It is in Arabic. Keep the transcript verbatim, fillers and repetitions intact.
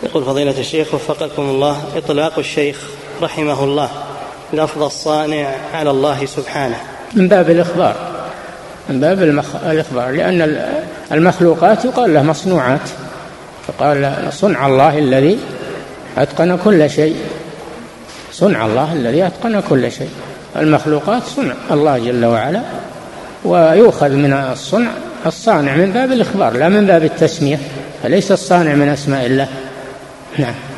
يقول فضيلة الشيخ وفقكم الله، إطلاق الشيخ رحمه الله لفظ الصانع على الله سبحانه من باب الإخبار، من باب الإخبار، لأن المخلوقات يقال له مصنوعات، فقال صنع الله الذي أتقن كل شيء، صنع الله الذي أتقن كل شيء. المخلوقات صنع الله جل وعلا، ويؤخذ من الصنع الصانع من باب الإخبار لا من باب التسمية، فليس الصانع من أسماء الله. نعم.